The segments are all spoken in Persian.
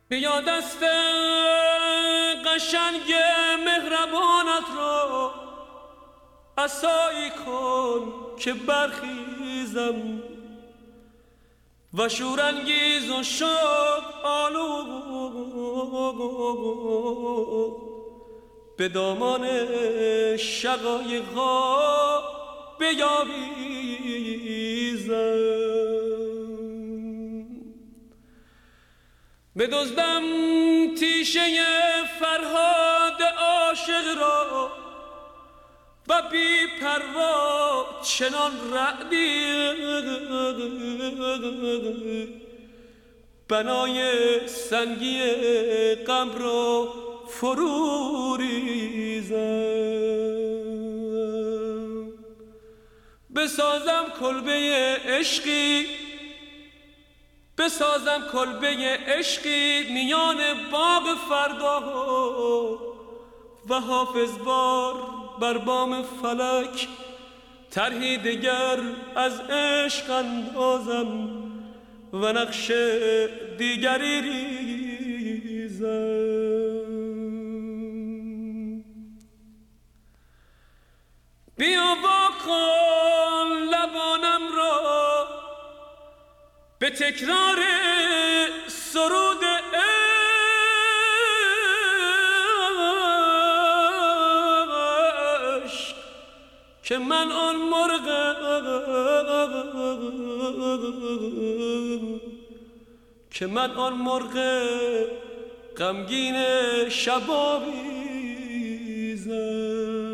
بیا دست قشنگ مهربانت را عصایی کن که برخیزم و شورانگیز و شوق آلود به دامان شقایق‌ها بیاویزم. بدزدم تیشه فرهاد عاشق را و بی پروا چنان رعدی بنای سنگی غم را فرو ریزم. بسازم کلبه عشقی میان باغ فردا و حافظ بار بر بام فلک طرحی دگر از عشق اندازم و نقش دیگری ریزم. بیا واکن لبانم را به تکرار سرود عشق که من آن مرغ غمگین شباویزم.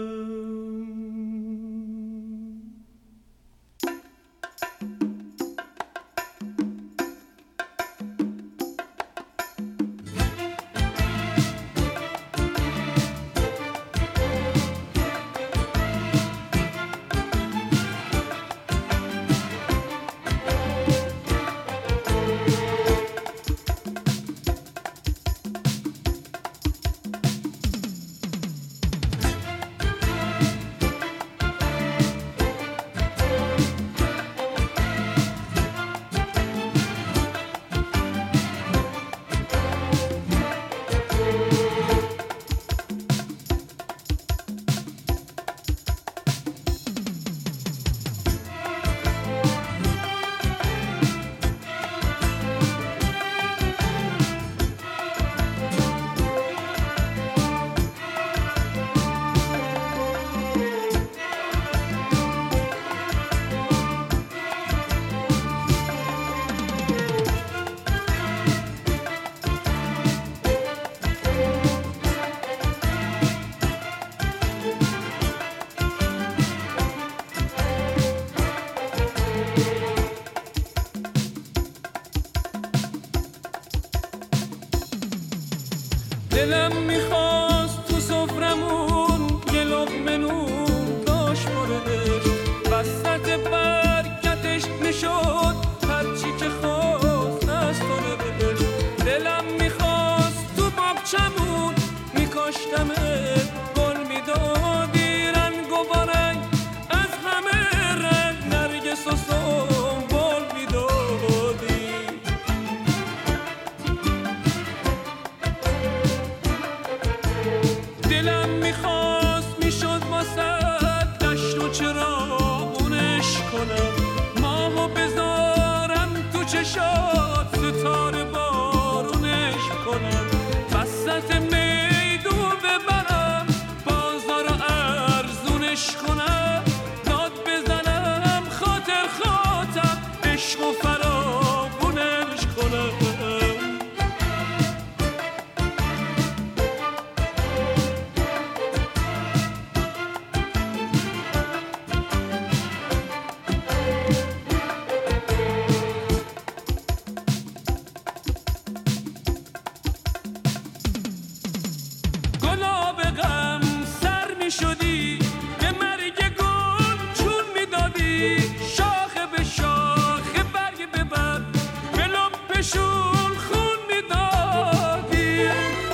دلم میخواست تو سفرمون یه لقمه نون داشت برش وسط برکتش میشد هرچی که خواست از تو روش. دلم میخواست تو باغچمون میکاشتمت گل میدادی رنگ و بارنگ از همه رنگ نرگس و سنبل میدادی. دلم میخواست میشد واسه دشت و چراغونش کنم ماهو بذارم تو چشات ستاره بارونش کنم وسط میدون ببرم بازار ارزونش کنم داد بزنم خاطر عشق و فراوونش کنم. شدی به مرگ گل چون میدادی شاخه به شاخه برگ به برگ به لپشون خون میدادی.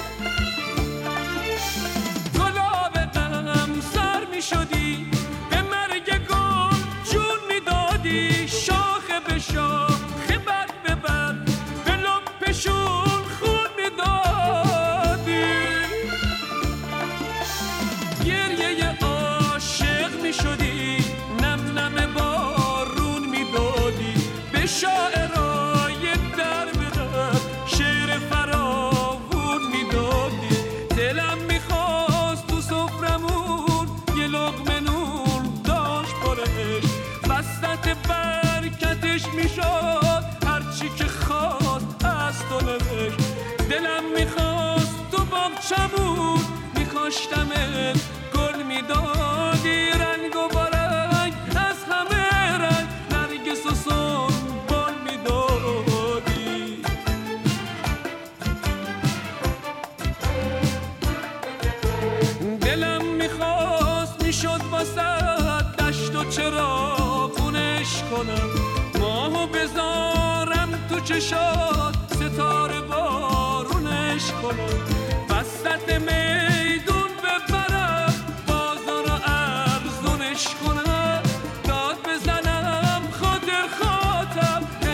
گلاب غم سر میشدی به مرگ گل چون میدادی شاخه به شاخه برگ به برگ به لپشون خون میدادی. کنمش. دلم میخواست تو باغچمون میکاشتمت، گل میدادی رنگ و برنگ از همه رنگ، نرگس و سنبال میدادی. دلم میخواست میشد واسه دشت و چراغونش کنم، ماهو بذارم تو چشات ستاره بارونش کنم، وسط میدون ببرم بازارو ارزونش کنم، داد بزنم خاطر خاطر